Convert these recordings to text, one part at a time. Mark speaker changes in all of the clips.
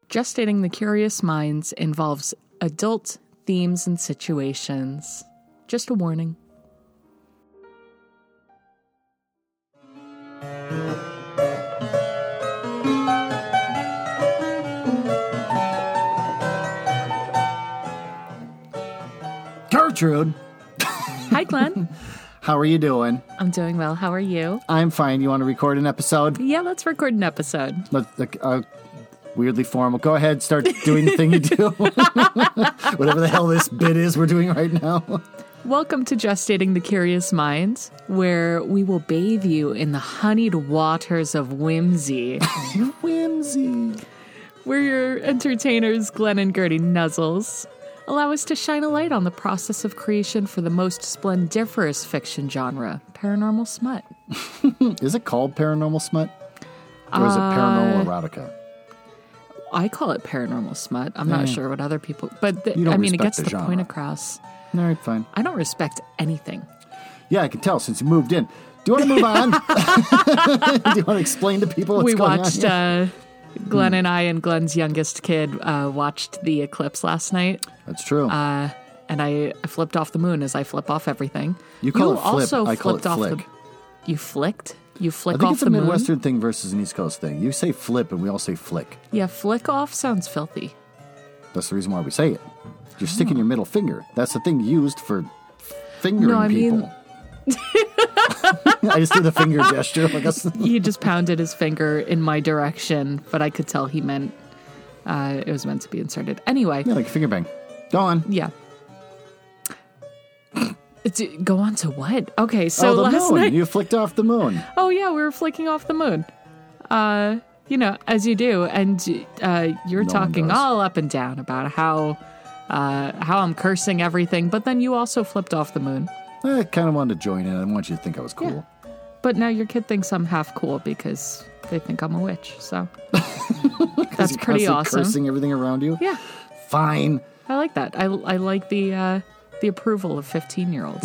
Speaker 1: Gestating the Curious Minds involves adult themes and situations. Just a warning.
Speaker 2: Gertrude!
Speaker 1: Hi, Glenn.
Speaker 2: How are you doing?
Speaker 1: I'm doing well. How are you?
Speaker 2: I'm fine. You want to record an episode?
Speaker 1: Yeah, let's record an episode.
Speaker 2: Weirdly formal. Go ahead, start doing the thing you do. Whatever the hell this bit is we're doing right now.
Speaker 1: Welcome to Gestating the Curious Minds, where we will bathe you in the honeyed waters of whimsy.
Speaker 2: Whimsy.
Speaker 1: We're your entertainers, Glenn and Gertie Nuzzles. Allow us to shine a light on the process of creation for the most splendiferous fiction genre, paranormal smut.
Speaker 2: Is it called paranormal smut? Or is it paranormal erotica?
Speaker 1: I call it paranormal smut. I'm not sure what other people... But, it gets the
Speaker 2: genre.
Speaker 1: point across.
Speaker 2: All right, fine.
Speaker 1: I don't respect anything.
Speaker 2: Yeah, I can tell since you moved in. Do you want to move on? Do you want to explain to people what's going on?
Speaker 1: We watched... Glenn and I and Glenn's youngest kid watched the eclipse last night.
Speaker 2: That's true.
Speaker 1: And I flipped off the moon as I flip off everything.
Speaker 2: You call it flip.
Speaker 1: Also
Speaker 2: I call it
Speaker 1: off
Speaker 2: flick.
Speaker 1: You flicked? You flick
Speaker 2: I think
Speaker 1: off
Speaker 2: it's a
Speaker 1: the moon?
Speaker 2: Midwestern thing versus an East Coast thing. You say flip and we all say flick.
Speaker 1: Yeah, flick off sounds filthy.
Speaker 2: That's the reason why we say it. You're sticking your middle finger. That's the thing used for fingering people. I just did the finger gesture.
Speaker 1: He just pounded his finger in my direction, but I could tell he meant it was meant to be inserted. Anyway.
Speaker 2: Yeah, like a finger bang. Go on.
Speaker 1: Yeah. Go on to what? Okay, so
Speaker 2: the
Speaker 1: last
Speaker 2: moon.
Speaker 1: night...
Speaker 2: You flicked off the moon.
Speaker 1: Oh, yeah, we were flicking off the moon. As you do. And you're talking all up and down about how I'm cursing everything, but then you also flipped off the moon.
Speaker 2: I kind of wanted to join in. I want you to think I was cool.
Speaker 1: Yeah. But now your kid thinks I'm half cool because they think I'm a witch, so... That's pretty awesome.
Speaker 2: Cursing everything around you?
Speaker 1: Yeah.
Speaker 2: Fine.
Speaker 1: I like that. I like the approval of 15-year-olds.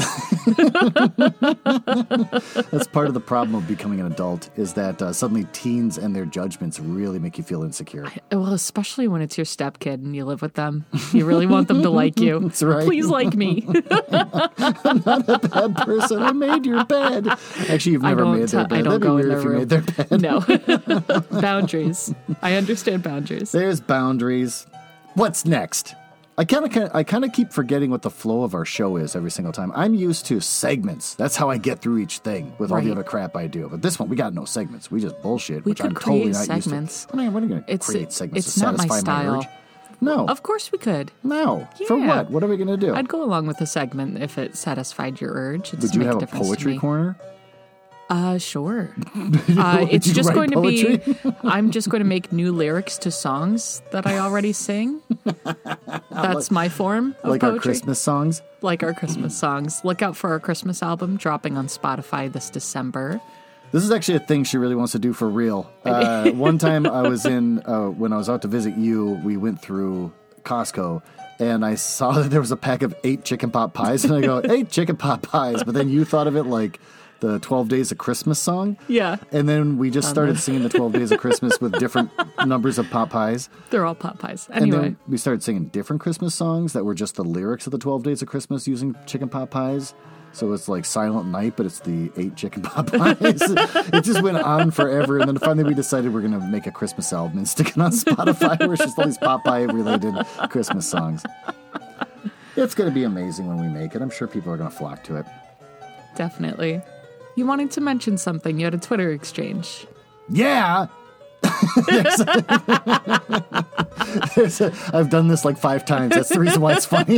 Speaker 2: That's part of the problem of becoming an adult is that suddenly teens and their judgments really make you feel insecure.
Speaker 1: Well, especially when it's your stepkid and you live with them. You really want them to like you.
Speaker 2: That's right.
Speaker 1: Please like me.
Speaker 2: I'm not a bad person. I made your bed. Actually, you've never made their bed.
Speaker 1: I don't
Speaker 2: That'd
Speaker 1: go
Speaker 2: be
Speaker 1: in
Speaker 2: weird
Speaker 1: their
Speaker 2: if you
Speaker 1: room.
Speaker 2: made their bed.
Speaker 1: No. Boundaries. I understand boundaries.
Speaker 2: There's boundaries. What's next? I kind of keep forgetting what the flow of our show is every single time. I'm used to segments. That's how I get through each thing with all the other crap I do. But this one, we got no segments. We just bullshit, which I'm totally not
Speaker 1: segments.
Speaker 2: used to. I mean, we're going to create segments to
Speaker 1: not my
Speaker 2: satisfy my
Speaker 1: style.
Speaker 2: urge. No.
Speaker 1: Of course we could.
Speaker 2: No.
Speaker 1: Yeah.
Speaker 2: For what? What are we going to do?
Speaker 1: I'd go along with a segment if it satisfied your urge.
Speaker 2: Would you have a poetry corner?
Speaker 1: Sure. It's just going to
Speaker 2: poetry?
Speaker 1: be, I'm just going to make new lyrics to songs that I already sing. That's my form of
Speaker 2: like
Speaker 1: poetry.
Speaker 2: our Christmas songs?
Speaker 1: Like our Christmas songs. Look out for our Christmas album dropping on Spotify this December.
Speaker 2: This is actually a thing she really wants to do for real. One time I was when I was out to visit you, we went through Costco, and I saw that there was a pack of 8 chicken pot pies, and I go, 8 chicken pot pies, but then you thought of it like the 12 Days of Christmas song.
Speaker 1: Yeah.
Speaker 2: And then we just started singing the 12 Days of Christmas with different numbers of pot pies.
Speaker 1: They're all pot pies. Anyway.
Speaker 2: And then we started singing different Christmas songs that were just the lyrics of the 12 Days of Christmas using chicken pot pies. So it's like Silent Night, but it's the 8 chicken pot pies. It just went on forever. And then finally we decided we're going to make a Christmas album and stick it on Spotify where it's just all these pot pie related Christmas songs. It's going to be amazing when we make it. I'm sure people are going to flock to it.
Speaker 1: Definitely. You wanted to mention something. You had a Twitter exchange.
Speaker 2: Yeah. I've done this like 5 times. That's the reason why it's funny.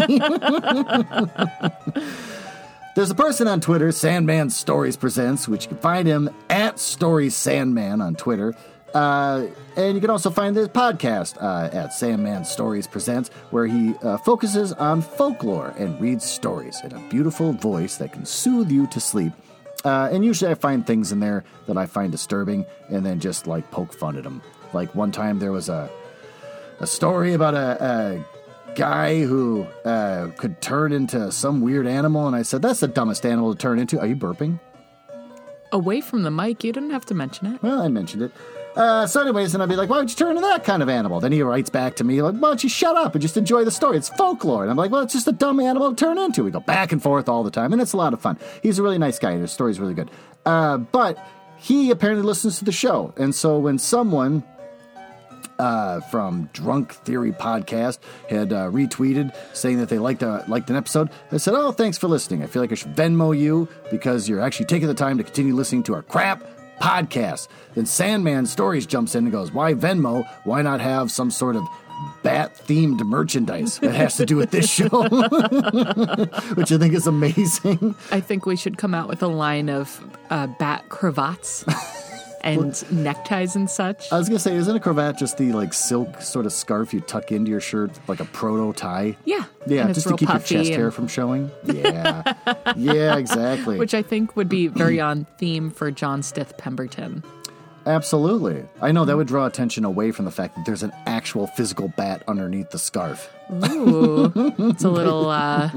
Speaker 2: There's a person on Twitter, Sandman Stories Presents, which you can find him at Stories Sandman on Twitter. And you can also find this podcast at Sandman Stories Presents, where he focuses on folklore and reads stories in a beautiful voice that can soothe you to sleep. And usually I find things in there that I find disturbing and then just like poke fun at them. Like one time there was a story about a guy who could turn into some weird animal, and I said, that's the dumbest animal to turn into. Are you burping?
Speaker 1: Away from the mic, you didn't have to mention it.
Speaker 2: Well, I mentioned it. So anyways, and I'd be like, why would you turn into that kind of animal? Then he writes back to me like, why don't you shut up and just enjoy the story? It's folklore. And I'm like, well, it's just a dumb animal to turn into. We go back and forth all the time, and it's a lot of fun. He's a really nice guy, and his story's really good. But he apparently listens to the show. And so when someone from Drunk Theory Podcast had retweeted saying that they liked an episode, I said, oh, thanks for listening. I feel like I should Venmo you because you're actually taking the time to continue listening to our crap podcast. Then Sandman Stories jumps in and goes, why Venmo? Why not have some sort of bat-themed merchandise that has to do with this show? Which I think is amazing.
Speaker 1: I think we should come out with a line of bat cravats and neckties and such.
Speaker 2: I was going to say, isn't a cravat just the like silk sort of scarf you tuck into your shirt, like a proto tie?
Speaker 1: Yeah.
Speaker 2: Yeah, just to keep your chest hair from showing. Yeah. Yeah, exactly.
Speaker 1: Which I think would be very on theme for John Stith Pemberton.
Speaker 2: Absolutely. I know that would draw attention away from the fact that there's an actual physical bat underneath the scarf.
Speaker 1: Ooh. It's a little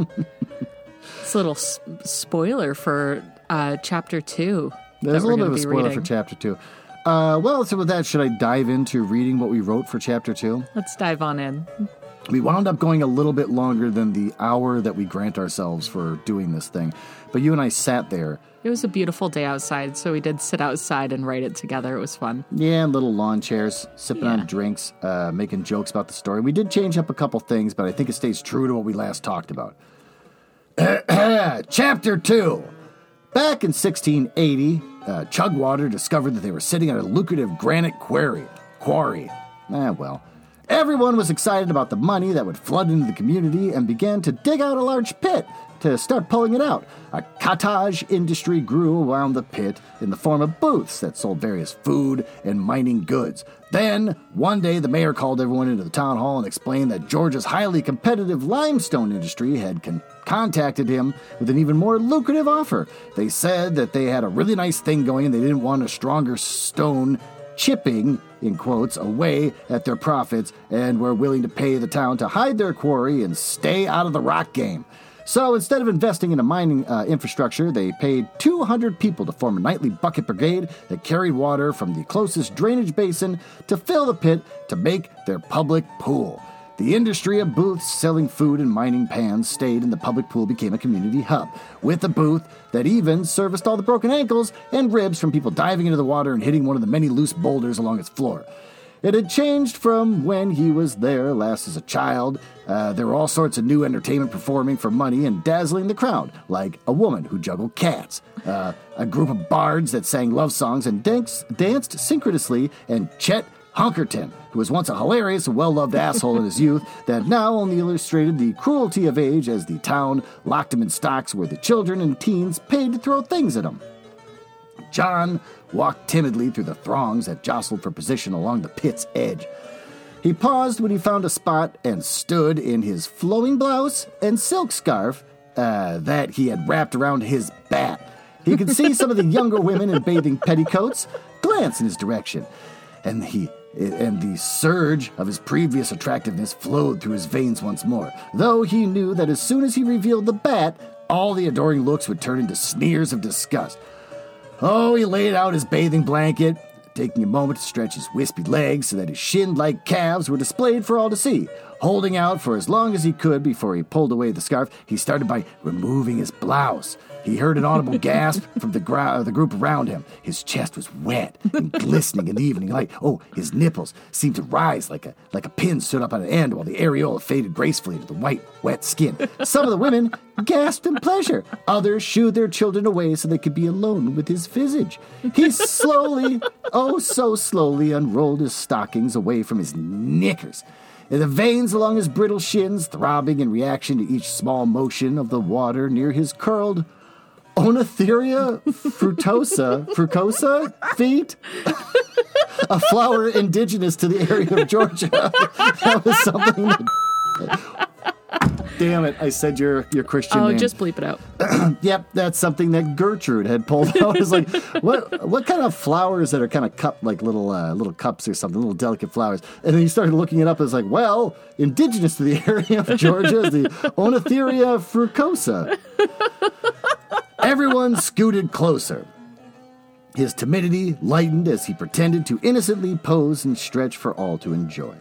Speaker 1: spoiler for chapter 2.
Speaker 2: There's a little bit of a spoiler for chapter 2. Well, so with that, should I dive into reading what we wrote for chapter 2?
Speaker 1: Let's dive on in.
Speaker 2: We wound up going a little bit longer than the hour that we grant ourselves for doing this thing. But you and I sat there.
Speaker 1: It was a beautiful day outside, so we did sit outside and write it together. It was fun.
Speaker 2: Yeah, little lawn chairs, sipping on drinks, making jokes about the story. We did change up a couple things, but I think it stays true to what we last talked about. Chapter 2. Back in 1680, Chugwater discovered that they were sitting at a lucrative granite quarry. Well. Everyone was excited about the money that would flood into the community and began to dig out a large pit to start pulling it out. A cottage industry grew around the pit in the form of booths that sold various food and mining goods. Then, one day, the mayor called everyone into the town hall and explained that Georgia's highly competitive limestone industry had contacted him with an even more lucrative offer. They said that they had a really nice thing going and they didn't want a stronger stone chipping, in quotes, away at their profits and were willing to pay the town to hide their quarry and stay out of the rock game. So instead of investing in a mining infrastructure, they paid 200 people to form a nightly bucket brigade that carried water from the closest drainage basin to fill the pit to make their public pool. The industry of booths selling food and mining pans stayed, and the public pool became a community hub, with a booth that even serviced all the broken ankles and ribs from people diving into the water and hitting one of the many loose boulders along its floor. It had changed from when he was there last as a child. There were all sorts of new entertainment performing for money and dazzling the crowd, like a woman who juggled cats, a group of bards that sang love songs and danced synchronously, and Chet Hunkerton, who was once a hilarious and well-loved asshole in his youth that now only illustrated the cruelty of age as the town locked him in stocks where the children and teens paid to throw things at him. John walked timidly through the throngs that jostled for position along the pit's edge. He paused when he found a spot and stood in his flowing blouse and silk scarf that he had wrapped around his bat. He could see some of the younger women in bathing petticoats glance in his direction, and the surge of his previous attractiveness flowed through his veins once more, though he knew that as soon as he revealed the bat, all the adoring looks would turn into sneers of disgust. Oh, he laid out his bathing blanket, taking a moment to stretch his wispy legs so that his shin-like calves were displayed for all to see. Holding out for as long as he could before he pulled away the scarf, he started by removing his blouse. He heard an audible gasp from the group around him. His chest was wet and glistening in the evening light. Oh, his nipples seemed to rise like a pin stood up on an end while the areola faded gracefully to the white, wet skin. Some of the women gasped in pleasure. Others shooed their children away so they could be alone with his visage. He slowly, oh so slowly, unrolled his stockings away from his knickers. The veins along his brittle shins throbbing in reaction to each small motion of the water near his curled Oenotheria frucosa feet, a flower indigenous to the area of Georgia. That was something that... Damn it, I said your Christian name.
Speaker 1: Oh, just bleep it out.
Speaker 2: Yep, that's something that Gertrude had pulled out. It's like, what kind of flowers that are kind of cupped like little cups or something, little delicate flowers. And then you started looking it up, it's like, well, indigenous to the area of Georgia is the Oenotheria frucosa. Everyone scooted closer. his timidity lightened as he pretended to innocently pose and stretch for all to enjoy.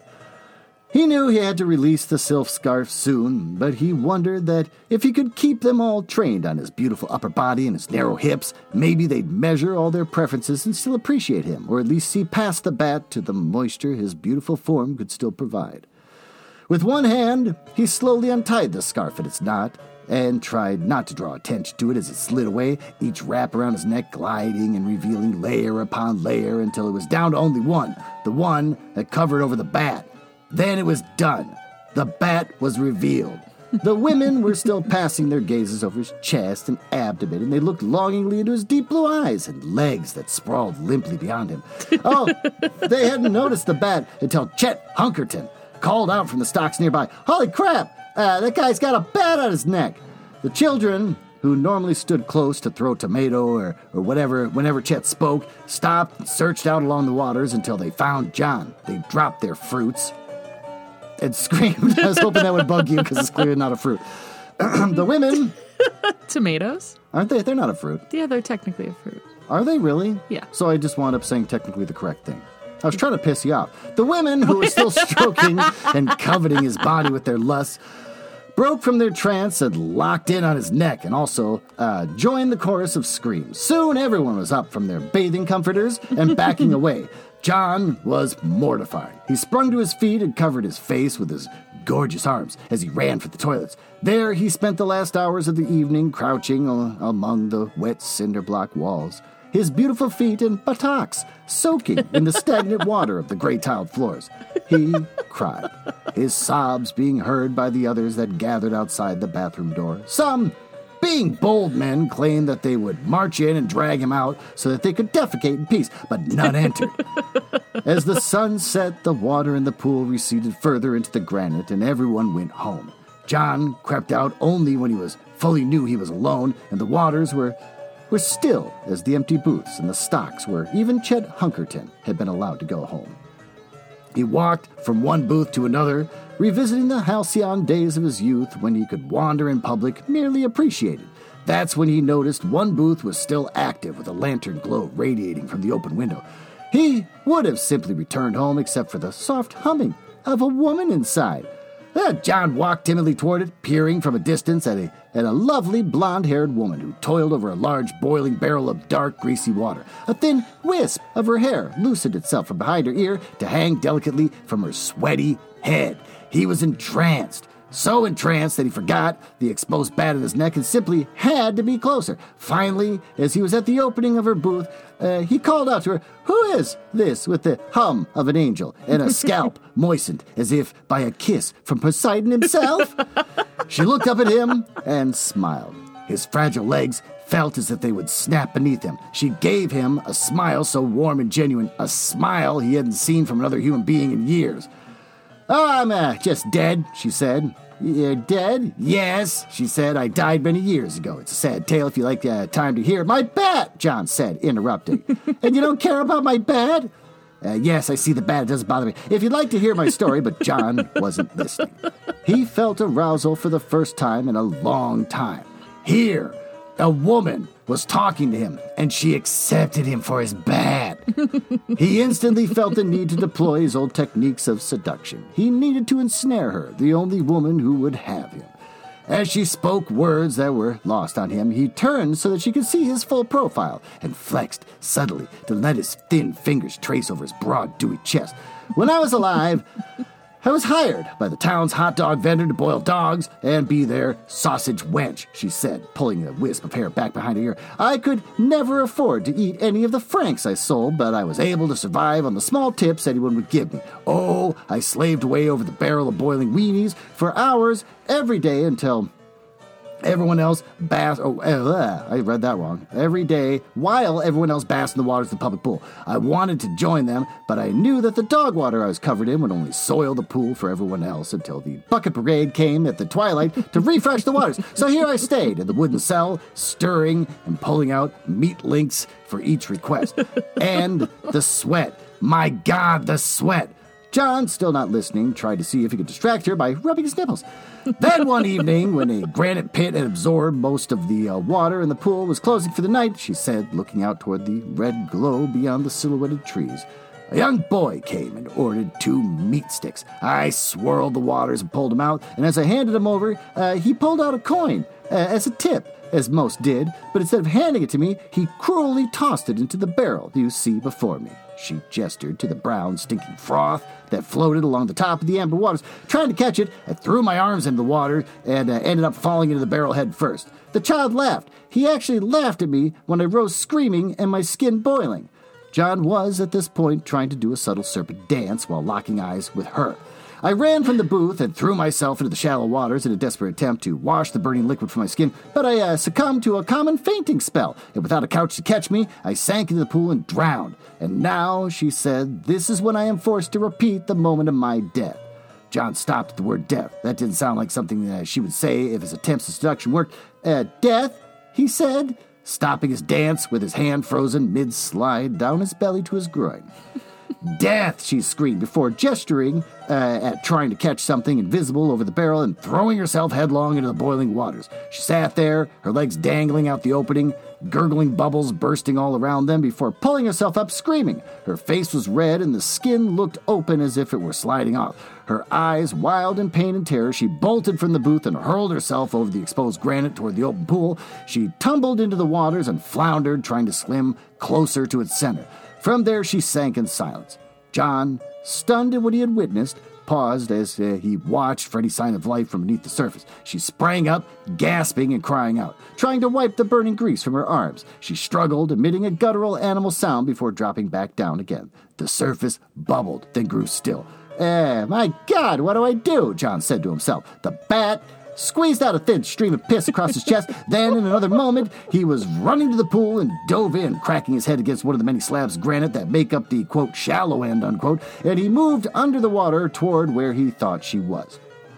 Speaker 2: He knew he had to release the sylph scarf soon, but he wondered that if he could keep them all trained on his beautiful upper body and his narrow hips, maybe they'd measure all their preferences and still appreciate him, or at least see past the bat to the moisture his beautiful form could still provide. With one hand, he slowly untied the scarf at its knot and tried not to draw attention to it as it slid away, each wrap around his neck gliding and revealing layer upon layer until it was down to only one, the one that covered over the bat. Then it was done. The bat was revealed. The women were still passing their gazes over his chest and abdomen, and they looked longingly into his deep blue eyes and legs that sprawled limply beyond him. Oh, they hadn't noticed the bat until Chet Hunkerton called out from the stocks nearby, "Holy crap! That guy's got a bat on his neck." The children, who normally stood close to throw tomato or whatever whenever Chet spoke, stopped and searched out along the waters until they found John. They dropped their fruits and screamed. I was hoping that would bug you because it's clearly not a fruit. The women...
Speaker 1: Tomatoes?
Speaker 2: Aren't they? They're not a fruit.
Speaker 1: Yeah, they're technically a fruit.
Speaker 2: Are they really?
Speaker 1: Yeah.
Speaker 2: So I just wound up saying technically the correct thing. I was trying to piss you off. The women, who were still stroking and coveting his body with their lusts, broke from their trance and locked in on his neck and also joined the chorus of screams. Soon everyone was up from their bathing comforters and backing away. John was mortified. He sprung to his feet and covered his face with his gorgeous arms as he ran for the toilets. There he spent the last hours of the evening crouching among the wet cinder block walls, his beautiful feet and buttocks soaking in the stagnant water of the gray tiled floors. He cried, his sobs being heard by the others that gathered outside the bathroom door. Some, being bold men, claimed that they would march in and drag him out so that they could defecate in peace, but none entered. As the sun set, the water in the pool receded further into the granite, and everyone went home. John crept out only when he fully knew he was alone, and the waters were still as the empty booths and the stocks where even Chet Hunkerton had been allowed to go home. He walked from one booth to another, revisiting the halcyon days of his youth when he could wander in public merely appreciated. That's when he noticed one booth was still active with a lantern glow radiating from the open window. He would have simply returned home except for the soft humming of a woman inside. John walked timidly toward it, peering from a distance at a lovely blonde-haired woman who toiled over a large boiling barrel of dark, greasy water. A thin wisp of her hair loosened itself from behind her ear to hang delicately from her sweaty head. He was entranced, so entranced that he forgot the exposed bat in his neck and simply had to be closer. Finally, as he was at the opening of her booth, he called out to her, "Who is this with the hum of an angel and a scalp moistened as if by a kiss from Poseidon himself?" She looked up at him and smiled. His fragile legs felt as if they would snap beneath him. She gave him a smile so warm and genuine, a smile he hadn't seen from another human being in years. "Oh, I'm just dead," she said. "You're dead?" "Yes," she said. "I died many years ago. It's a sad tale if you like time to hear." "My bat," John said, interrupting. "And you don't care about my bat?" "Yes, I see the bat. It doesn't bother me. If you'd like to hear my story," but John wasn't listening. He felt arousal for the first time in a long time. Here, a woman was talking to him, and she accepted him for his bat. He instantly felt the need to deploy his old techniques of seduction. He needed to ensnare her, the only woman who would have him. As she spoke words that were lost on him, he turned so that she could see his full profile and flexed subtly to let his thin fingers trace over his broad, dewy chest. "When I was alive, I was hired by the town's hot dog vendor to boil dogs and be their sausage wench," she said, pulling a wisp of hair back behind her ear. "I could never afford to eat any of the franks I sold, but I was able to survive on the small tips anyone would give me. Oh, I slaved away over the barrel of boiling weenies for hours every day until everyone else basked." I read that wrong. "Every day, while everyone else basked in the waters of the public pool. I wanted to join them, but I knew that the dog water I was covered in would only soil the pool for everyone else until the bucket brigade came at the twilight to refresh the waters. So here I stayed in the wooden cell, stirring and pulling out meat links for each request. And the sweat. My God, the sweat. John, still not listening, tried to see if he could distract her by rubbing his nipples. Then one evening, when a granite pit had absorbed most of the water and the pool was closing for the night, she said, looking out toward the red glow beyond the silhouetted trees, a young boy came and ordered 2 meat sticks. I swirled the waters and pulled him out, and as I handed him over, he pulled out a coin as a tip, as most did, but instead of handing it to me, he cruelly tossed it into the barrel you see before me. She gestured to the brown, stinking froth that floated along the top of the amber waters. Trying to catch it, I threw my arms into the water and ended up falling into the barrel head first. The child laughed. He actually laughed at me when I rose screaming and my skin boiling. John was, at this point, trying to do a subtle serpent dance while locking eyes with her. I ran from the booth and threw myself into the shallow waters in a desperate attempt to wash the burning liquid from my skin, but I succumbed to a common fainting spell, and without a couch to catch me, I sank into the pool and drowned. And now, she said, this is when I am forced to repeat the moment of my death. John stopped at the word death. That didn't sound like something she would say if his attempts at seduction worked. Death, he said, stopping his dance with his hand frozen mid-slide down his belly to his groin. Death, she screamed before gesturing at trying to catch something invisible over the barrel and throwing herself headlong into the boiling waters. She sat there, her legs dangling out the opening, gurgling bubbles bursting all around them before pulling herself up screaming. Her face was red and the skin looked open as if it were sliding off. Her eyes wild in pain and terror, she bolted from the booth and hurled herself over the exposed granite toward the open pool. She tumbled into the waters and floundered, trying to swim closer to its center. From there, she sank in silence. John, stunned at what he had witnessed, paused as he watched for any sign of life from beneath the surface. She sprang up, gasping and crying out, trying to wipe the burning grease from her arms. She struggled, emitting a guttural animal sound before dropping back down again. The surface bubbled, then grew still. My God, what do I do? John said to himself. The bat squeezed out a thin stream of piss across his chest. Then, in another moment, he was running to the pool and dove in, cracking his head against one of the many slabs of granite that make up the, quote, shallow end, unquote, and he moved under the water toward where he thought she was.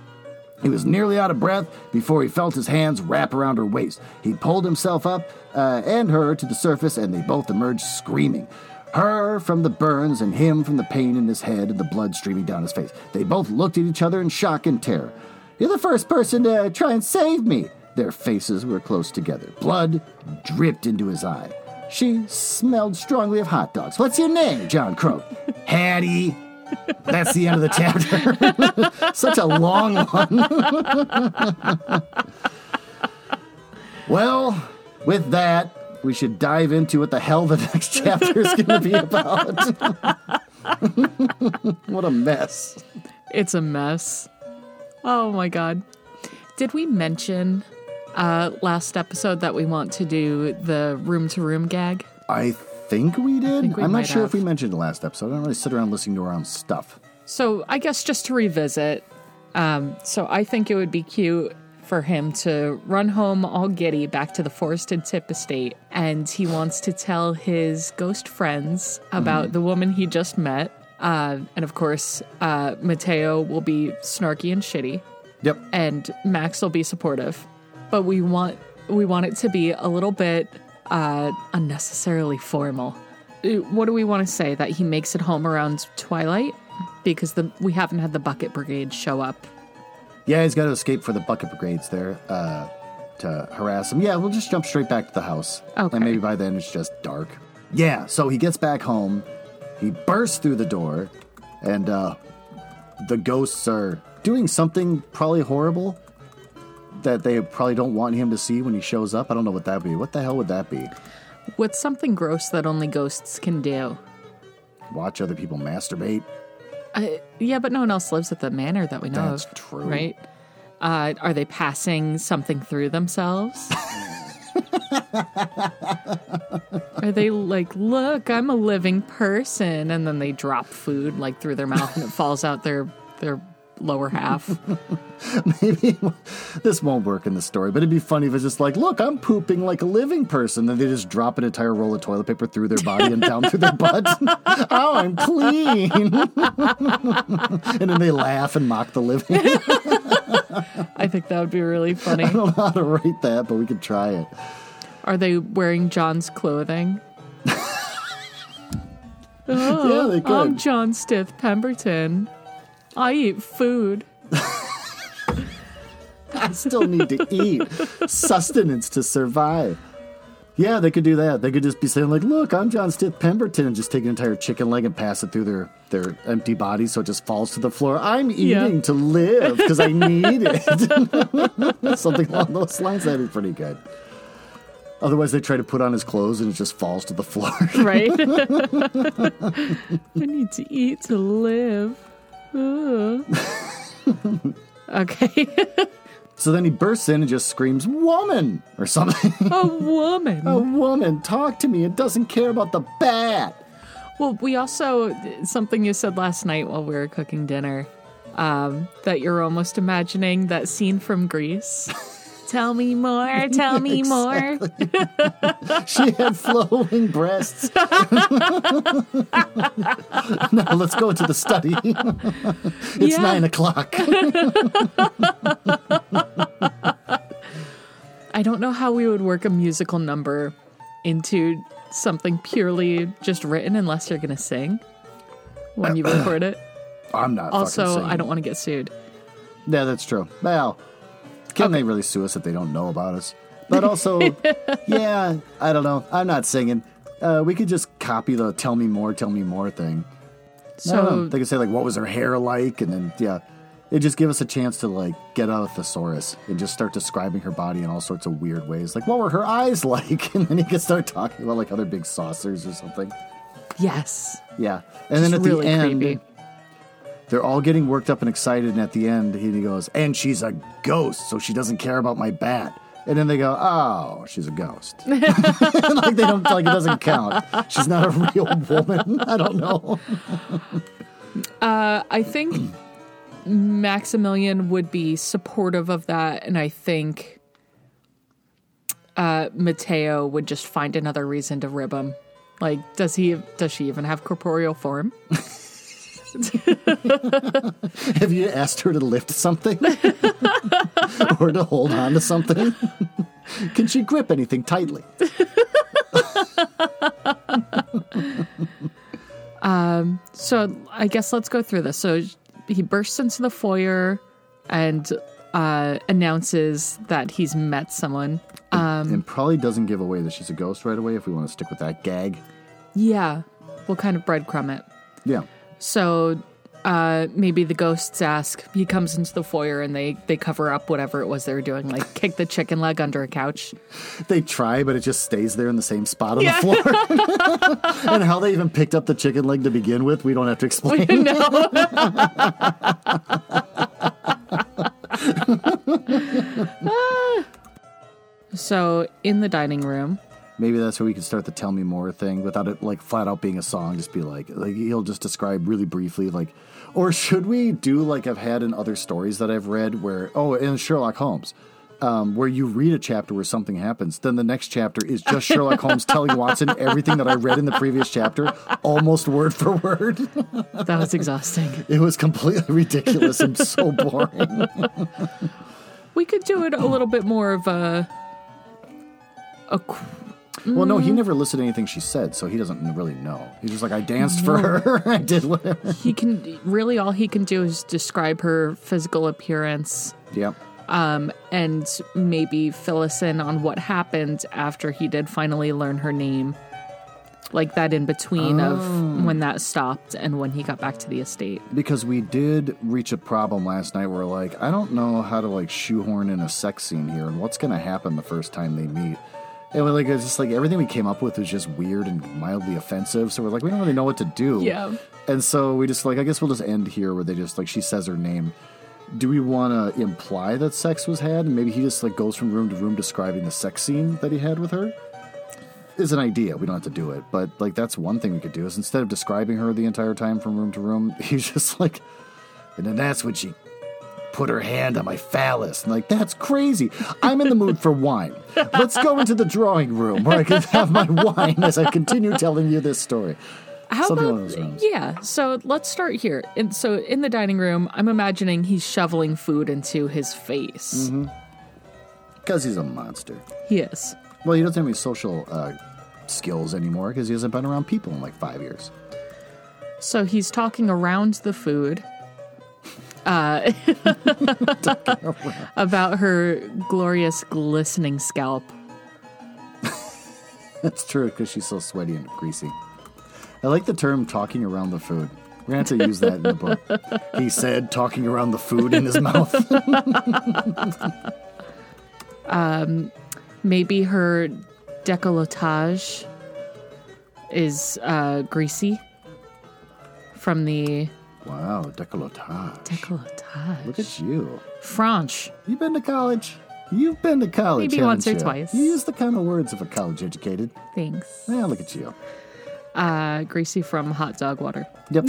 Speaker 2: He was nearly out of breath before he felt his hands wrap around her waist. He pulled himself up and her to the surface, and they both emerged screaming. Her from the burns and him from the pain in his head and the blood streaming down his face. They both looked at each other in shock and terror. You're the first person to try and save me. Their faces were close together. Blood dripped into his eye. She smelled strongly of hot dogs. What's your name? John croaked. Hattie. That's the end of the chapter. Such a long one. Well, with that, we should dive into what the hell the next chapter is going to be about. What a mess.
Speaker 1: It's a mess. Oh my God. Did we mention last episode that we want to do the room-to-room gag?
Speaker 2: I think we did. I'm not sure
Speaker 1: have.
Speaker 2: if we mentioned it last episode. I don't really sit around listening to our own stuff.
Speaker 1: So I guess just to revisit, so I think it would be cute for him to run home all giddy back to the Forested Tip estate, and he wants to tell his ghost friends about the woman he just met. And of course, Mateo will be snarky and shitty.
Speaker 2: Yep.
Speaker 1: And Max will be supportive. But we want it to be a little bit unnecessarily formal. What do we want to say? That he makes it home around twilight? Because we haven't had the Bucket Brigade show up.
Speaker 2: Yeah, he's got to escape for the Bucket Brigades there to harass him. Yeah, we'll just jump straight back to the house.
Speaker 1: Okay.
Speaker 2: And maybe by then it's just dark. Yeah, so he gets back home. He bursts through the door, and the ghosts are doing something probably horrible that they probably don't want him to see when he shows up. I don't know what that would be. What the hell would that be?
Speaker 1: What's something gross that only ghosts can do?
Speaker 2: Watch other people masturbate.
Speaker 1: Yeah, but no one else lives at the manor that we know
Speaker 2: That's
Speaker 1: of.
Speaker 2: true.
Speaker 1: Right? Are they passing something through themselves? Are they like, look, I'm a living person, and then they drop food like through their mouth and it falls out their lower half?
Speaker 2: Maybe this won't work in the story, but it'd be funny if it's just like, look, I'm pooping like a living person. Then they just drop an entire roll of toilet paper through their body and down through their butt. Oh, I'm clean. And then they laugh and mock the living.
Speaker 1: I think that would be really funny.
Speaker 2: I don't know how to write that, but we could try it.
Speaker 1: Are they wearing John's clothing? Oh,
Speaker 2: Yeah, they could.
Speaker 1: I'm John Stith Pemberton. I eat food.
Speaker 2: I still need to eat. Sustenance to survive. Yeah, they could do that. They could just be saying, like, look, I'm John Stith Pemberton, and just take an entire chicken leg and pass it through their empty bodies so it just falls to the floor. I'm eating to live because I need it. Something along those lines. That'd be pretty good. Otherwise, they try to put on his clothes and it just falls to the floor.
Speaker 1: Right? I need to eat to live. Okay.
Speaker 2: So then he bursts in and just screams, woman, or something.
Speaker 1: A woman.
Speaker 2: A woman, talk to me. It doesn't care about the bat.
Speaker 1: Well, we also, something you said last night while we were cooking dinner, that you're almost imagining that scene from Grease. Tell me more, tell me more.
Speaker 2: She had flowing breasts. Now let's go to the study. It's 9 o'clock.
Speaker 1: I don't know how we would work a musical number into something purely just written unless you're going to sing when you record it.
Speaker 2: I'm not
Speaker 1: Also,
Speaker 2: fucking singing.
Speaker 1: I don't want to get sued.
Speaker 2: Yeah, that's true. Well, can they really sue us if they don't know about us? But also, yeah, I don't know. I'm not singing. We could just copy the tell me more thing.
Speaker 1: So
Speaker 2: They could say, like, what was her hair like? And then, yeah, it just give us a chance to, like, get out of thesaurus and just start describing her body in all sorts of weird ways. Like, what were her eyes like? And then he could start talking about, like, other big saucers or something.
Speaker 1: yes.
Speaker 2: Yeah. And then at
Speaker 1: really
Speaker 2: the end,
Speaker 1: creepy.
Speaker 2: they're all getting worked up and excited. And at the end, he goes, and she's a ghost, so she doesn't care about my bat. And then they go, oh, she's a ghost. Like, they don't, like, it doesn't count. She's not a real woman. I don't know.
Speaker 1: I think Maximilian would be supportive of that, and I think Mateo would just find another reason to rib him. Like, does she even have corporeal form?
Speaker 2: Have you asked her to lift something? Or to hold on to something? Can she grip anything tightly?
Speaker 1: So I guess let's go through this. So he bursts into the foyer and announces that he's met someone.
Speaker 2: And probably doesn't give away that she's a ghost right away if we want to stick with that gag.
Speaker 1: Yeah. We'll kind of breadcrumb it.
Speaker 2: Yeah.
Speaker 1: So maybe the ghosts ask, he comes into the foyer and they cover up whatever it was they were doing, like kick the chicken leg under a couch.
Speaker 2: They try, but it just stays there in the same spot on the floor. And how they even picked up the chicken leg to begin with, we don't have to explain.
Speaker 1: No. So in the dining room.
Speaker 2: Maybe that's where we could start the tell me more thing without it, like, flat out being a song. Just be like he'll just describe really briefly, like, or should we do like I've had in other stories that I've read where, in Sherlock Holmes, where you read a chapter where something happens, then the next chapter is just Sherlock Holmes telling Watson everything that I read in the previous chapter, almost word for word.
Speaker 1: That was exhausting.
Speaker 2: It was completely ridiculous and so boring.
Speaker 1: We could do it a little bit more of a
Speaker 2: Well, no, he never listened to anything she said, so he doesn't really know. He's just like, I danced for her, I did whatever.
Speaker 1: He can really, all he can do is describe her physical appearance.
Speaker 2: Yep.
Speaker 1: And maybe fill us in on what happened after he did finally learn her name. Like that in between of when that stopped and when he got back to the estate.
Speaker 2: Because we did reach a problem last night where, like, I don't know how to, like, shoehorn in a sex scene here and what's going to happen the first time they meet. And we're like, it's just like everything we came up with was just weird and mildly offensive. So we're like, we don't really know what to do.
Speaker 1: Yeah.
Speaker 2: And so we just like, I guess we'll just end here where they just like, she says her name. Do we want to imply that sex was had? And maybe he just like goes from room to room describing the sex scene that he had with her? Is an idea. We don't have to do it. But like, that's one thing we could do is instead of describing her the entire time from room to room, he's just like, and then that's when she put her hand on my phallus. And like, that's crazy. I'm in the mood for wine. Let's go into the drawing room where I can have my wine as I continue telling you this story.
Speaker 1: How
Speaker 2: Something
Speaker 1: about,
Speaker 2: along those lines.
Speaker 1: yeah, so let's start here. And so in the dining room, I'm imagining he's shoveling food into his face.
Speaker 2: Because he's a monster.
Speaker 1: He is.
Speaker 2: Well, he doesn't have any social skills anymore because he hasn't been around people in like 5 years.
Speaker 1: So he's talking around the food about her glorious glistening scalp.
Speaker 2: That's true, because she's so sweaty and greasy. I like the term talking around the food. We're going to have to use that in the book. He said talking around the food in his mouth.
Speaker 1: Maybe her décolletage is greasy from the...
Speaker 2: Wow, décolletage.
Speaker 1: Décolletage.
Speaker 2: Look at you.
Speaker 1: French.
Speaker 2: You've been to college. You've been to college,
Speaker 1: Maybe once or
Speaker 2: haven't you?
Speaker 1: twice.
Speaker 2: You use the kind of words of a college educated.
Speaker 1: Thanks.
Speaker 2: Yeah, look at you.
Speaker 1: Greasy from hot dog water.
Speaker 2: Yep.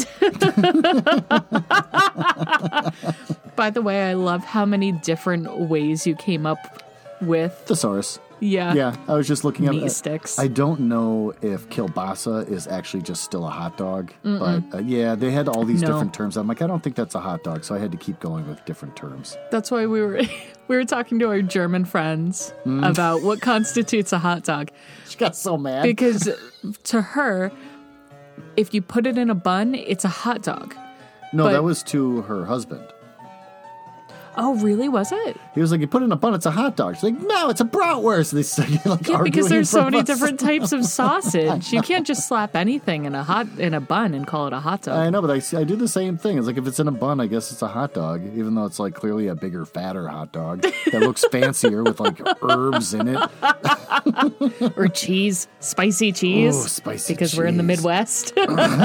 Speaker 1: By the way, I love how many different ways you came up with.
Speaker 2: Thesaurus.
Speaker 1: Yeah.
Speaker 2: Yeah, I was just looking up.
Speaker 1: Meat sticks.
Speaker 2: I don't know if kielbasa is actually just still a hot dog, but yeah, they had all these different terms. I'm like, I don't think that's a hot dog, so I had to keep going with different terms.
Speaker 1: That's why we were talking to our German friends about what constitutes a hot dog.
Speaker 2: She got so mad.
Speaker 1: Because to her, if you put it in a bun, it's a hot dog.
Speaker 2: No,
Speaker 1: but-
Speaker 2: that was to her husband.
Speaker 1: Oh, really? Was it?
Speaker 2: He was like, you put it in a bun, it's a hot dog. She's like, no, it's a bratwurst. They started like
Speaker 1: Yeah,
Speaker 2: arguing
Speaker 1: because there's so many
Speaker 2: from us.
Speaker 1: different types of sausage. You can't just slap anything in a bun and call it a hot dog.
Speaker 2: I know, but I do the same thing. It's like if it's in a bun, I guess it's a hot dog, even though it's like clearly a bigger, fatter hot dog that looks fancier with like herbs in it.
Speaker 1: Or cheese, spicy cheese.
Speaker 2: Oh, spicy
Speaker 1: because we're in the
Speaker 2: cheese.
Speaker 1: Midwest.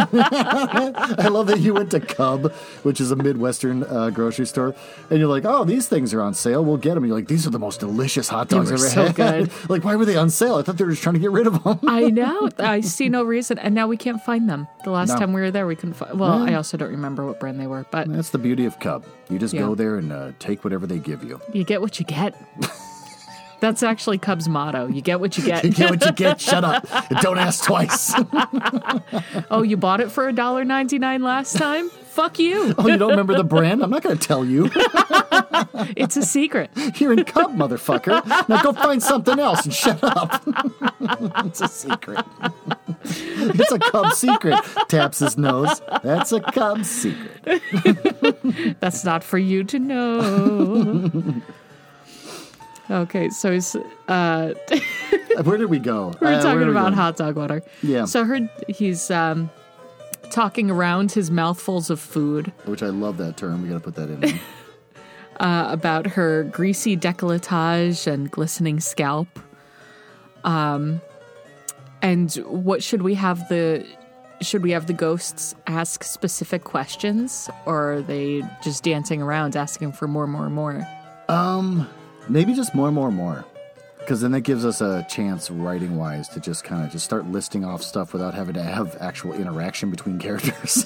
Speaker 2: I love that you went to Cub, which is a Midwestern grocery store, and you're like, oh, these things are on sale. We'll get them. And you're like, these are the most delicious hot dogs
Speaker 1: were
Speaker 2: I've ever
Speaker 1: so
Speaker 2: had.
Speaker 1: good.
Speaker 2: Like, why were they on sale? I thought they were just trying to get rid of them.
Speaker 1: I know. I see no reason. And now we can't find them. The last
Speaker 2: No.
Speaker 1: time we were there, we couldn't find... Well, I also don't remember what brand they were, but
Speaker 2: That's the beauty of Cub. You just
Speaker 1: Yeah.
Speaker 2: go there and take whatever they give you.
Speaker 1: you get what you get. That's actually Cub's motto. You get what you get.
Speaker 2: You get what you get. Shut up. And don't ask twice.
Speaker 1: Oh, you bought it for $1.99 last time? Fuck you.
Speaker 2: Oh, you don't remember the brand? I'm not going to tell you.
Speaker 1: It's a secret.
Speaker 2: You're in Cub, motherfucker. Now go find something else and shut up. It's a secret. It's a Cub secret. Taps his nose. That's a Cub secret.
Speaker 1: That's not for you to know. Okay, so he's,
Speaker 2: Where did we go?
Speaker 1: we're talking about hot dog water.
Speaker 2: Yeah.
Speaker 1: So he's talking around his mouthfuls of food
Speaker 2: Which I love that term. We got to put that in there.
Speaker 1: about her greasy décolletage and glistening scalp. And what should we have the ghosts ask specific questions, or are they just dancing around asking for more?
Speaker 2: Maybe just more. Because then that gives us a chance, writing-wise, to just kind of just start listing off stuff without having to have actual interaction between characters.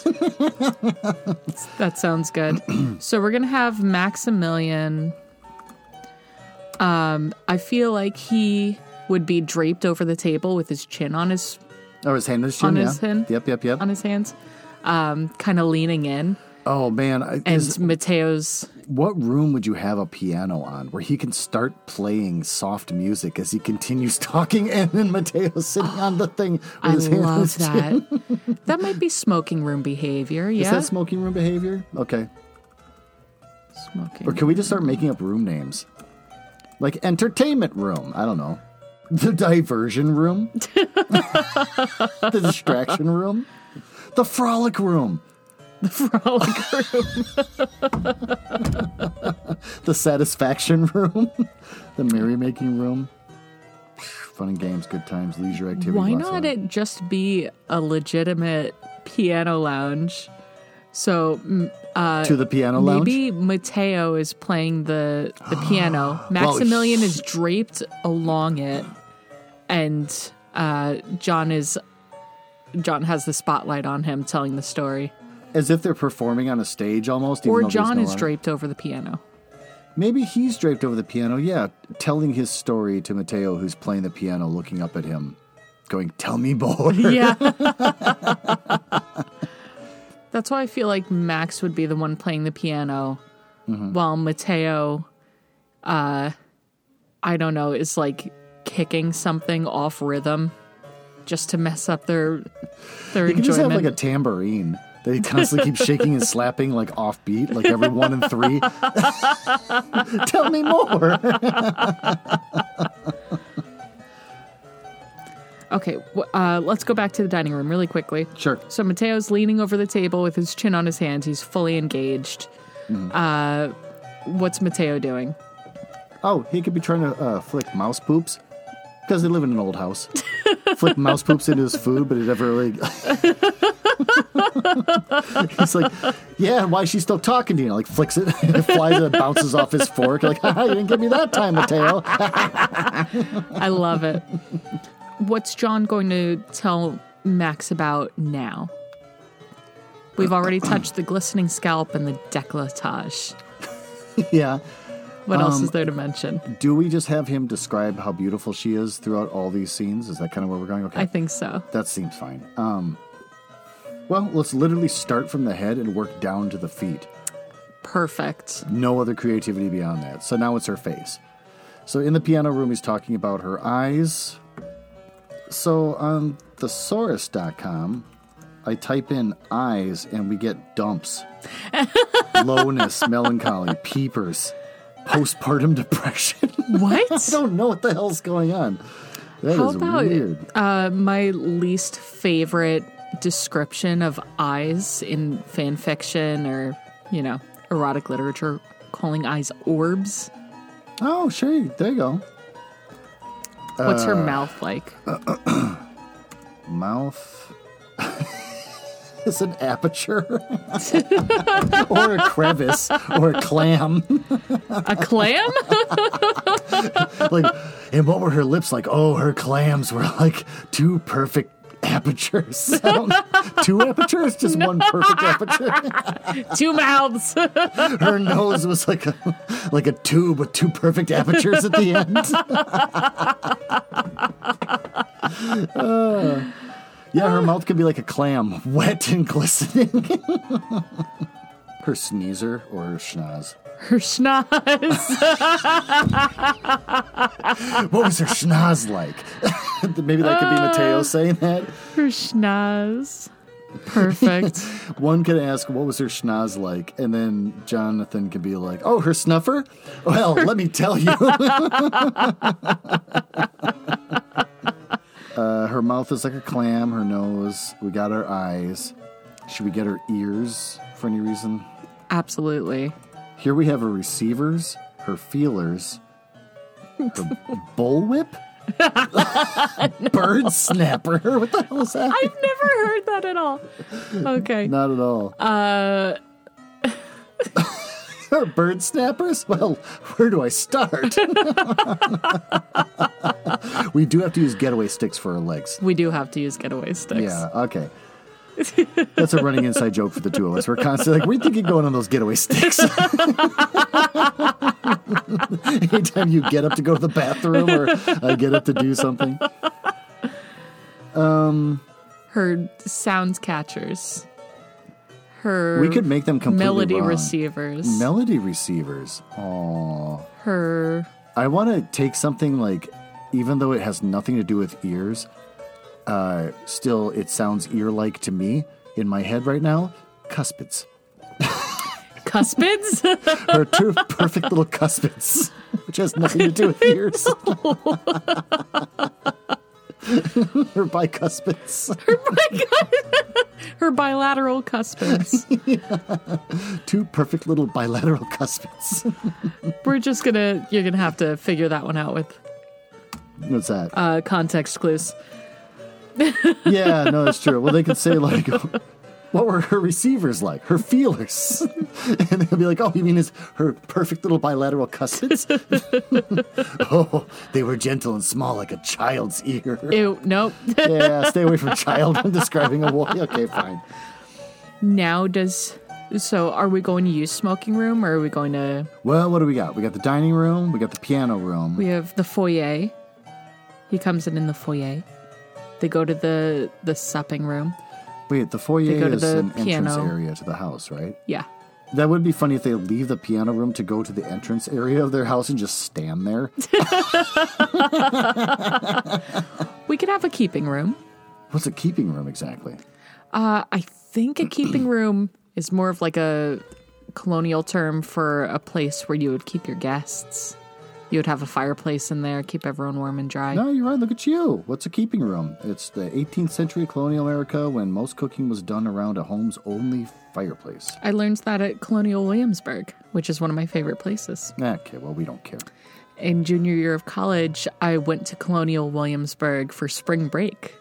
Speaker 1: That sounds good. So we're going to have Maximilian. I feel like he would be draped over the table with his chin on his
Speaker 2: Oh, his hand, his chin,
Speaker 1: On
Speaker 2: yeah.
Speaker 1: his hand?
Speaker 2: Yep.
Speaker 1: on his hands, kind of leaning in.
Speaker 2: Oh, man.
Speaker 1: And Mateo's...
Speaker 2: What room would you have a piano on where he can start playing soft music as he continues talking, and then Mateo's sitting on the thing with
Speaker 1: I
Speaker 2: his hand on
Speaker 1: love
Speaker 2: his chin?
Speaker 1: that. That might be smoking room behavior,
Speaker 2: Is
Speaker 1: yeah?
Speaker 2: that smoking room behavior? Okay.
Speaker 1: Smoking.
Speaker 2: Or can we just start making up room names? Like entertainment room. I don't know. The diversion room. The distraction room. The frolic room.
Speaker 1: Frolic room.
Speaker 2: The satisfaction room. The merrymaking room. Fun and games, good times, leisure activities.
Speaker 1: Why
Speaker 2: lots of
Speaker 1: not
Speaker 2: them.
Speaker 1: it just be a legitimate piano lounge? So
Speaker 2: To the piano lounge?
Speaker 1: maybe Mateo is playing the piano. Maximilian is draped along it, and John has the spotlight on him telling the story.
Speaker 2: As if they're performing on a stage almost. even
Speaker 1: Or
Speaker 2: though there's
Speaker 1: John
Speaker 2: no
Speaker 1: is
Speaker 2: audience.
Speaker 1: draped over the piano.
Speaker 2: Maybe he's draped over the piano, yeah, telling his story to Mateo, who's playing the piano, looking up at him, going, "Tell me more."
Speaker 1: Yeah. That's why I feel like Max would be the one playing the piano, while Mateo, I don't know, is like kicking something off rhythm just to mess up their
Speaker 2: You can
Speaker 1: enjoyment.
Speaker 2: just have like a tambourine. that he constantly keeps shaking and slapping like offbeat, like every 1 in 3. Tell me more.
Speaker 1: Okay, let's go back to the dining room really quickly.
Speaker 2: Sure.
Speaker 1: So Mateo's leaning over the table with his chin on his hands. He's fully engaged. What's Mateo doing?
Speaker 2: Oh, he could be trying to flick mouse poops because they live in an old house. Flick mouse poops into his food, but it never really. He's like, yeah, why is she still talking to you? Like flicks it, it flies, and it bounces off his fork. Like, you didn't get me that time, Mateo.
Speaker 1: I love it. What's John going to tell Max about now? We've already touched the glistening scalp and the décolletage.
Speaker 2: Yeah.
Speaker 1: What else is there to mention?
Speaker 2: Do we just have him describe how beautiful she is throughout all these scenes? Is that kind of where we're going? Okay.
Speaker 1: I think so.
Speaker 2: That seems fine. Well, let's literally start from the head and work down to the feet.
Speaker 1: Perfect.
Speaker 2: No other creativity beyond that. So now it's her face. So in the piano room, he's talking about her eyes. So on thesaurus.com, I type in eyes and we get dumps, lowness, melancholy, peepers, postpartum depression.
Speaker 1: What?
Speaker 2: I don't know what the hell's going on. That
Speaker 1: How
Speaker 2: is
Speaker 1: about
Speaker 2: weird.
Speaker 1: My least favorite description of eyes in fan fiction or, erotic literature, calling eyes orbs?
Speaker 2: Oh, sure. There you go.
Speaker 1: What's her mouth like?
Speaker 2: Mouth is an aperture or a crevice or a clam.
Speaker 1: A clam?
Speaker 2: Like, and what were her lips like? Oh, her clams were like 2 perfect apertures. 2 apertures? Just one perfect aperture?
Speaker 1: 2 mouths.
Speaker 2: Her nose was like a tube with 2 perfect apertures at the end. Yeah, her mouth could be like a clam, wet and glistening. Her sneezer or her schnoz?
Speaker 1: Her schnoz.
Speaker 2: What was her schnoz like? Maybe that could be Mateo saying that.
Speaker 1: Her schnoz. Perfect.
Speaker 2: One could ask, what was her schnoz like? And then Jonathan could be like, oh, her snuffer? Well, let me tell you. Her mouth is like a clam. Her nose. We got her eyes. Should we get her ears for any reason?
Speaker 1: Absolutely.
Speaker 2: Here we have her receivers, her feelers, her bullwhip, bird snapper. What the hell is that?
Speaker 1: I've never heard that at all. Okay.
Speaker 2: Not at all. Her bird snappers? Well, where do I start? We do have to use getaway sticks for our legs.
Speaker 1: We do have to use getaway sticks.
Speaker 2: Yeah, okay. That's a running inside joke for the two of us. We're constantly like, where do you think you're going on those getaway sticks? Anytime you get up to go to the bathroom or I get up to do something.
Speaker 1: Her sounds catchers. Her
Speaker 2: we could make them completely
Speaker 1: melody
Speaker 2: wrong.
Speaker 1: receivers.
Speaker 2: Melody receivers. Aww.
Speaker 1: Her.
Speaker 2: I want to take something like, even though it has nothing to do with ears, still it sounds ear-like to me in my head right now. Cuspids.
Speaker 1: Cuspids?
Speaker 2: Her 2 perfect little cuspids, which has nothing to do with ears. Her bicuspids.
Speaker 1: Her bilateral cuspids.
Speaker 2: Yeah. 2 perfect little bilateral cuspids.
Speaker 1: You're gonna have to figure that one out with
Speaker 2: What's that?
Speaker 1: Context clues.
Speaker 2: Yeah, no, it's true. Well, they could say like, what were her receivers like? Her feelers. And they'll be like, oh, you mean it's her perfect little bilateral cuspids? Oh, they were gentle and small like a child's ear.
Speaker 1: Ew, nope.
Speaker 2: Yeah, stay away from child. I'm describing a boy. Okay, fine.
Speaker 1: So are we going to use smoking room or are we going to...
Speaker 2: Well, what do we got? We got the dining room. We got the piano room.
Speaker 1: We have the foyer. He comes in the foyer. They go to the supping room.
Speaker 2: Wait, the foyer
Speaker 1: They go to
Speaker 2: is
Speaker 1: the
Speaker 2: an entrance
Speaker 1: piano.
Speaker 2: area to the house, right?
Speaker 1: Yeah.
Speaker 2: That would be funny if they leave the piano room to go to the entrance area of their house and just stand there.
Speaker 1: We could have a keeping room.
Speaker 2: What's a keeping room exactly?
Speaker 1: I think a keeping room is more of like a colonial term for a place where you would keep your guests. You would have a fireplace in there, keep everyone warm and dry.
Speaker 2: No, you're right. Look at you. What's a keeping room? It's the 18th century colonial America when most cooking was done around a home's only fireplace.
Speaker 1: I learned that at Colonial Williamsburg, which is one of my favorite places.
Speaker 2: Okay, well, we don't care.
Speaker 1: In junior year of college, I went to Colonial Williamsburg for spring break.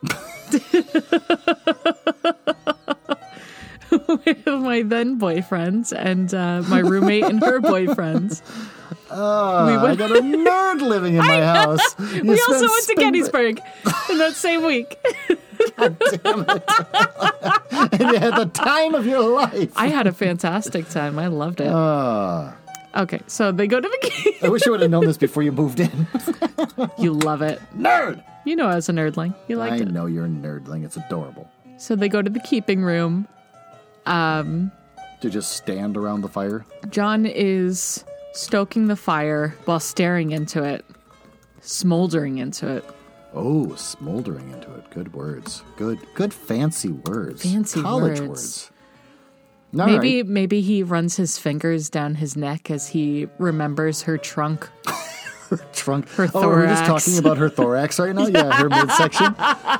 Speaker 1: With my then boyfriends and my roommate and her boyfriends.
Speaker 2: I got a nerd living in my house.
Speaker 1: We also went to Gettysburg in that same week.
Speaker 2: God damn it. And you had the time of your life.
Speaker 1: I had a fantastic time. I loved it. Okay, so they go to the
Speaker 2: I wish I would have known this before you moved in.
Speaker 1: You love it.
Speaker 2: Nerd!
Speaker 1: You know, as a nerdling, you liked it.
Speaker 2: I know you're a nerdling. It's adorable.
Speaker 1: So they go to the keeping room.
Speaker 2: To just stand around the fire?
Speaker 1: John is stoking the fire while staring into it, smoldering into it.
Speaker 2: Oh, smoldering into it. Good words. Good fancy words.
Speaker 1: Fancy
Speaker 2: College
Speaker 1: words.
Speaker 2: All right.
Speaker 1: Maybe he runs his fingers down his neck as he remembers her trunk.
Speaker 2: Her trunk.
Speaker 1: Her thorax.
Speaker 2: Oh, we're just talking about her thorax right now? Yeah, her midsection.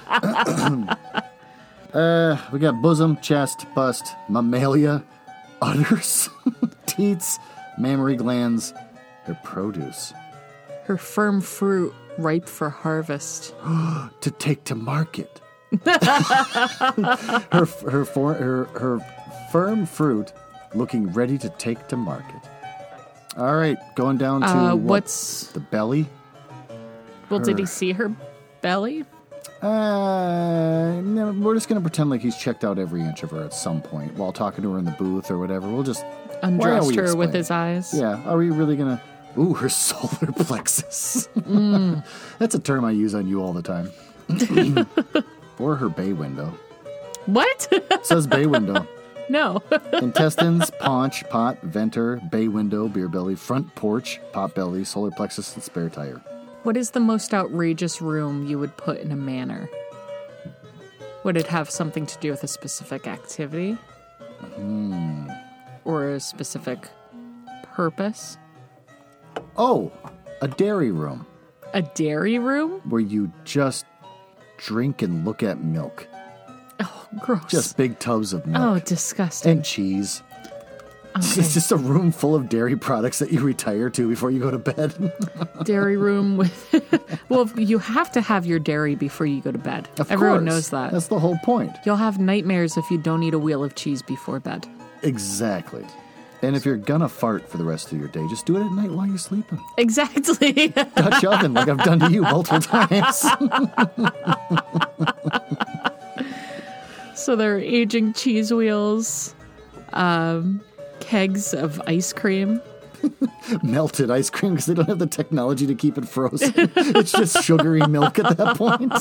Speaker 2: We got bosom, chest, bust, mammalia, udders, teats, mammary glands, her produce.
Speaker 1: Her firm fruit ripe for harvest.
Speaker 2: To take to market. her firm fruit looking ready to take to market. All right, going down to
Speaker 1: what's
Speaker 2: the belly?
Speaker 1: Well, did he see her belly?
Speaker 2: No, we're just going to pretend like he's checked out every inch of her at some point while talking to her in the booth or whatever. We'll just
Speaker 1: undressed her with his eyes.
Speaker 2: Yeah, are we really going to... Ooh, her solar plexus. That's a term I use on you all the time. Or her bay window.
Speaker 1: What?
Speaker 2: It says bay window.
Speaker 1: No.
Speaker 2: Intestines, paunch, pot, venter, bay window, beer belly, front porch, pot belly, solar plexus, and spare tire.
Speaker 1: What is the most outrageous room you would put in a manor? Would it have something to do with a specific activity? Or a specific purpose?
Speaker 2: Oh, a dairy room.
Speaker 1: A dairy room?
Speaker 2: Where you just drink and look at milk.
Speaker 1: Oh, gross.
Speaker 2: Just big tubs of milk.
Speaker 1: Oh, disgusting.
Speaker 2: And cheese.
Speaker 1: Okay.
Speaker 2: It's just a room full of dairy products that you retire to before you go to bed.
Speaker 1: Dairy room with... Well, you have to have your dairy before you go to bed. Everyone knows that.
Speaker 2: That's the whole point.
Speaker 1: You'll have nightmares if you don't eat a wheel of cheese before bed.
Speaker 2: Exactly. And if you're gonna fart for the rest of your day, just do it at night while you're sleeping.
Speaker 1: Exactly.
Speaker 2: Dutch oven, like I've done to you multiple times.
Speaker 1: So there are aging cheese wheels, kegs of ice cream.
Speaker 2: Melted ice cream because they don't have the technology to keep it frozen. It's just sugary milk at that point.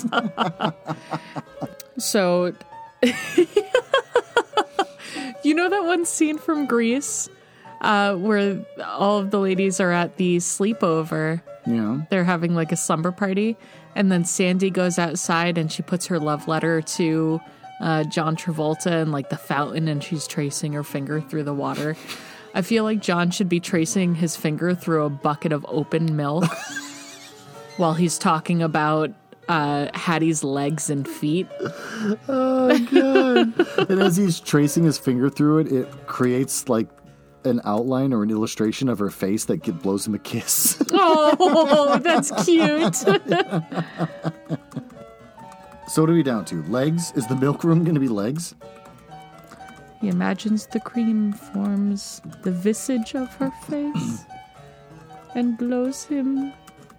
Speaker 1: So, you know that one scene from Grease where all of the ladies are at the sleepover?
Speaker 2: Yeah.
Speaker 1: They're having like a slumber party, and then Sandy goes outside and she puts her love letter to John Travolta in like the fountain, and she's tracing her finger through the water. I feel like John should be tracing his finger through a bucket of open milk while he's talking about Hattie's legs and feet.
Speaker 2: Oh, God. And as he's tracing his finger through it, it creates like an outline or an illustration of her face that blows him a kiss.
Speaker 1: Oh, that's cute.
Speaker 2: So what are we down to? Legs? Is the milk room going to be legs?
Speaker 1: He imagines the cream forms the visage of her face and blows him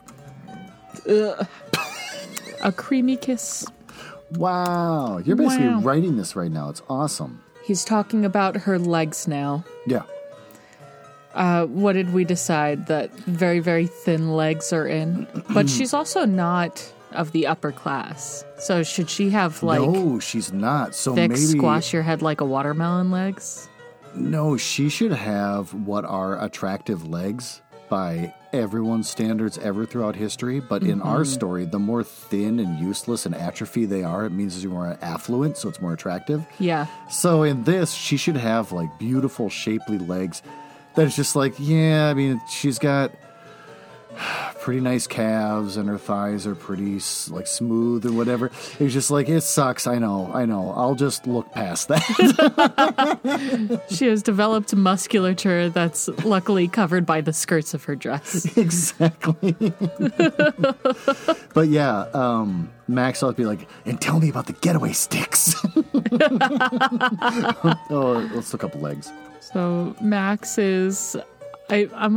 Speaker 1: a creamy kiss.
Speaker 2: Wow. You're basically writing this right now. It's awesome.
Speaker 1: He's talking about her legs now.
Speaker 2: Yeah.
Speaker 1: What did we decide? That very, very thin legs are in? But she's also not of the upper class. So should she have like...
Speaker 2: No, she's not. So
Speaker 1: thick,
Speaker 2: maybe...
Speaker 1: squash your head like a watermelon legs?
Speaker 2: No, she should have what are attractive legs by everyone's standards ever throughout history. But in our story, the more thin and useless and atrophy they are, it means you're more affluent, so it's more attractive.
Speaker 1: Yeah.
Speaker 2: So in this, she should have like beautiful, shapely legs. That's just like, yeah, I mean, she's got pretty nice calves and her thighs are pretty like smooth and whatever. It's just like, it sucks. I know. I'll just look past that.
Speaker 1: She has developed musculature that's luckily covered by the skirts of her dress.
Speaker 2: Exactly. But yeah, Max ought to be like, and tell me about the getaway sticks. Oh, let's look up legs.
Speaker 1: So Max is, I'm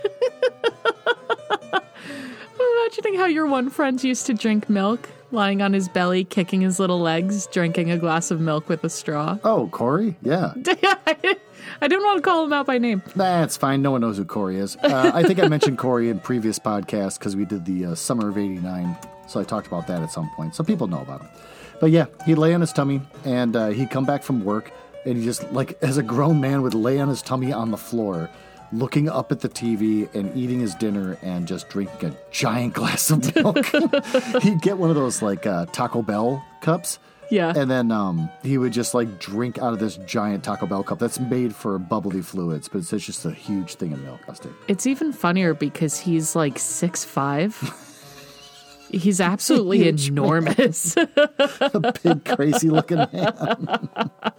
Speaker 1: imagining how your one friend used to drink milk, lying on his belly, kicking his little legs, drinking a glass of milk with a straw.
Speaker 2: Oh, Corey? Yeah.
Speaker 1: I didn't want to call him out by name.
Speaker 2: That's fine. No one knows who Corey is. I think I mentioned Corey in previous podcasts because we did the Summer of '89. So I talked about that at some point. So people know about him. But yeah, he'd lay on his tummy and he'd come back from work and he just, like, as a grown man, would lay on his tummy on the floor, looking up at the TV and eating his dinner and just drinking a giant glass of milk. He'd get one of those, like, Taco Bell cups.
Speaker 1: Yeah.
Speaker 2: And then he would just, like, drink out of this giant Taco Bell cup that's made for bubbly fluids, but it's just a huge thing of milk.
Speaker 1: It's even funnier because he's, like, 6'5". He's absolutely enormous.
Speaker 2: A big, crazy-looking man.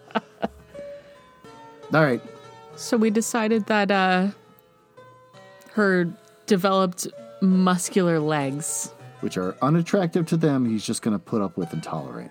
Speaker 2: All right.
Speaker 1: So we decided that her developed muscular legs,
Speaker 2: which are unattractive to them, he's just going to put up with and tolerate.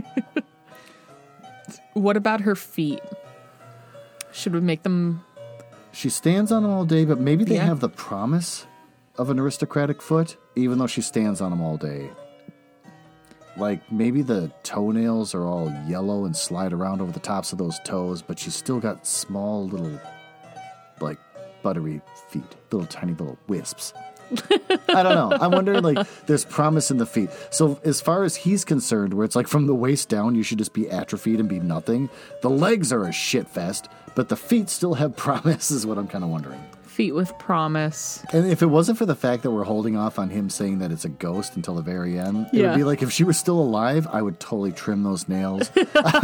Speaker 1: What about her feet? Should we make them...
Speaker 2: She stands on them all day, but maybe they have the promise of an aristocratic foot, even though she stands on them all day. Like, maybe the toenails are all yellow and slide around over the tops of those toes, but she's still got small little, like, buttery feet. Little tiny little wisps. I don't know. I'm wondering, like, there's promise in the feet. So as far as he's concerned, where it's like from the waist down, you should just be atrophied and be nothing. The legs are a shit fest, but the feet still have promise is what I'm kind of wondering.
Speaker 1: Feet with promise.
Speaker 2: And if it wasn't for the fact that we're holding off on him saying that it's a ghost until the very end, it would be like, if she was still alive, I would totally trim those nails. But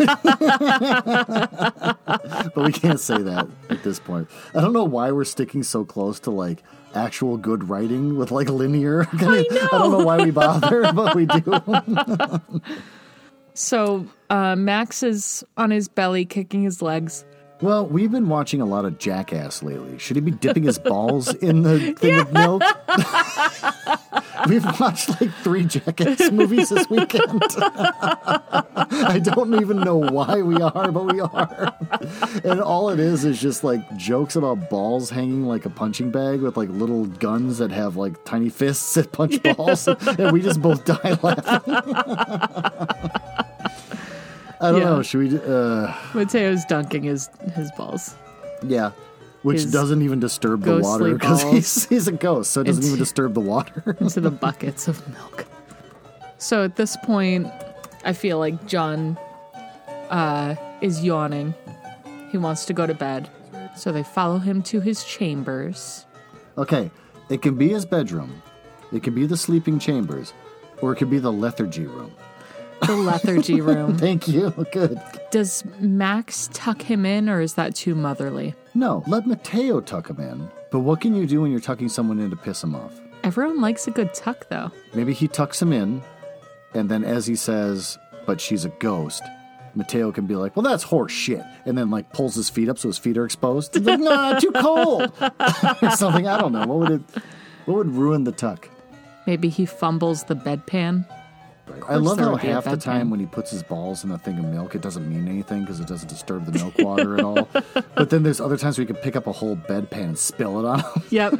Speaker 2: we can't say that at this point. I don't know why we're sticking so close to, like, actual good writing with, like, linear.
Speaker 1: I know.
Speaker 2: I don't know why we bother, but we do.
Speaker 1: So Max is on his belly, kicking his legs.
Speaker 2: Well, we've been watching a lot of Jackass lately. Should he be dipping his balls in the thing of milk? We've watched like 3 Jackass movies this weekend. I don't even know why we are, but we are. And all it is just like jokes about balls hanging like a punching bag with like little guns that have like tiny fists that punch balls. And we just both die laughing. I don't know. Should we...
Speaker 1: Mateo's dunking his balls.
Speaker 2: Yeah. Which doesn't even disturb the water because he's a ghost, so it doesn't even disturb the water.
Speaker 1: Into the buckets of milk. So at this point, I feel like John is yawning. He wants to go to bed. So they follow him to his chambers.
Speaker 2: Okay. It can be his bedroom. It can be the sleeping chambers. Or it could be the lethargy room.
Speaker 1: The lethargy room.
Speaker 2: Thank you. Good.
Speaker 1: Does Max tuck him in, or is that too motherly?
Speaker 2: No, let Mateo tuck him in. But what can you do when you're tucking someone in to piss him off?
Speaker 1: Everyone likes a good tuck, though.
Speaker 2: Maybe he tucks him in, and then as he says, but she's a ghost, Mateo can be like, well, that's horse shit. And then, like, pulls his feet up so his feet are exposed. He's like, nah, too cold. Or something. I don't know. What would ruin the tuck?
Speaker 1: Maybe he fumbles the bedpan.
Speaker 2: I love how half the time when he puts his balls in a thing of milk, it doesn't mean anything because it doesn't disturb the milk water at all. But then there's other times where you can pick up a whole bedpan and spill it on him.
Speaker 1: Yep.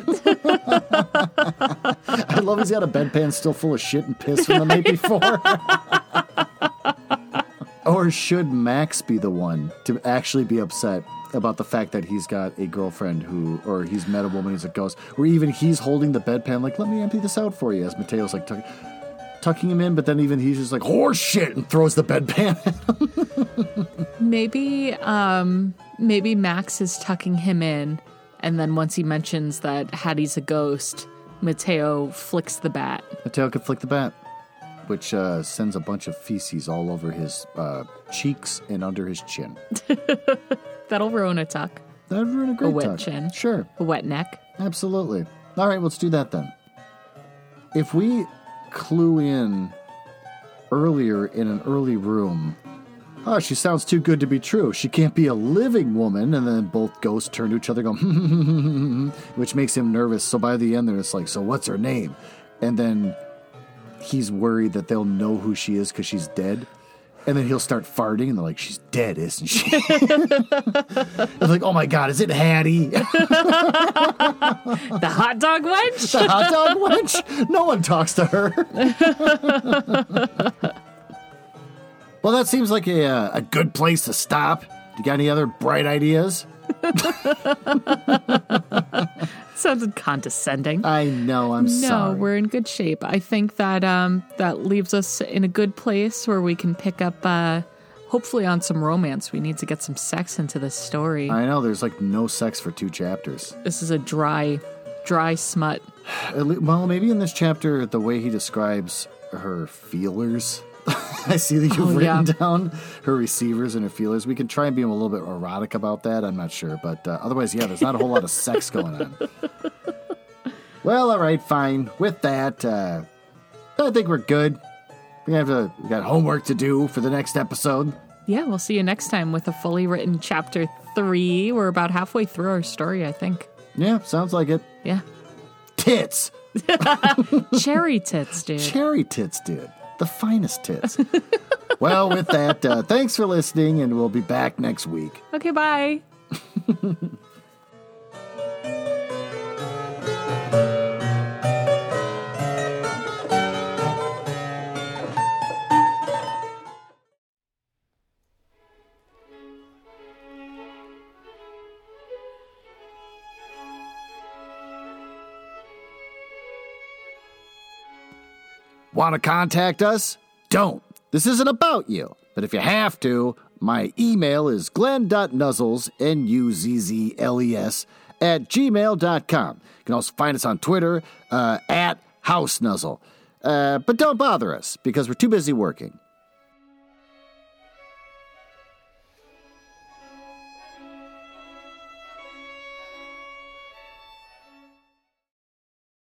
Speaker 2: I love he's got a bedpan still full of shit and piss from the night before. Or should Max be the one to actually be upset about the fact that he's got a girlfriend or he's met a woman who's a ghost, or even he's holding the bedpan like, let me empty this out for you, as Mateo's like tucking him in, but then even he's just like, horse shit, and throws the bedpan at him.
Speaker 1: Maybe Max is tucking him in, And then once he mentions that Hattie's a ghost, Mateo flicks the bat.
Speaker 2: Mateo could flick the bat, which sends a bunch of feces all over his cheeks and under his chin.
Speaker 1: That'll ruin a tuck.
Speaker 2: That'd ruin a great
Speaker 1: A wet
Speaker 2: tuck.
Speaker 1: chin.
Speaker 2: Sure.
Speaker 1: A wet neck.
Speaker 2: Absolutely. All right, let's do that then. If we clue in earlier in an early room, oh, she sounds too good to be true. She can't be a living woman. And then both ghosts turn to each other going, which makes him nervous. So by the end, they're just like, so what's her name? And then he's worried that they'll know who she is because she's dead. And then he'll start farting, and they're like, she's dead, isn't she? It's like, oh my God, is it Hattie?
Speaker 1: The hot dog wench?
Speaker 2: The hot dog wench? No one talks to her. Well, that seems like a good place to stop. You got any other bright ideas?
Speaker 1: Sounded condescending.
Speaker 2: I know, I'm sorry.
Speaker 1: No, we're in good shape. I think that that leaves us in a good place where we can pick up, hopefully, on some romance. We need to get some sex into this story.
Speaker 2: I know, there's like no sex for 2 chapters.
Speaker 1: This is a dry smut.
Speaker 2: Well, maybe in this chapter, the way he describes her feelers, I see that you've written down her receivers and her feelers. We can try and be a little bit erotic about that. I'm not sure. But otherwise, yeah, there's not a whole lot of sex going on. Well, all right, fine. With that, I think we're good. We got homework to do for the next episode.
Speaker 1: Yeah, we'll see you next time with a fully written chapter 3. We're about halfway through our story, I think.
Speaker 2: Yeah, sounds like it.
Speaker 1: Yeah.
Speaker 2: Tits.
Speaker 1: Cherry tits, dude.
Speaker 2: Cherry tits, dude. The finest tits. Well, with that, thanks for listening, and we'll be back next week.
Speaker 1: Okay, bye.
Speaker 2: Want to contact us? Don't. This isn't about you. But if you have to, my email is glenn.nuzzles, Nuzzles, @gmail.com. You can also find us on Twitter, @HouseNuzzle. But don't bother us, because we're too busy working.